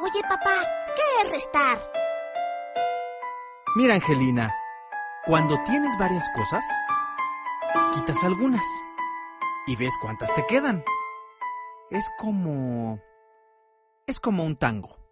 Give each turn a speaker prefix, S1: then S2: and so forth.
S1: Oye, papá, ¿qué es restar?
S2: Mira, Angelina, cuando tienes varias cosas, quitas algunas y ves cuántas te quedan. Es como un tango.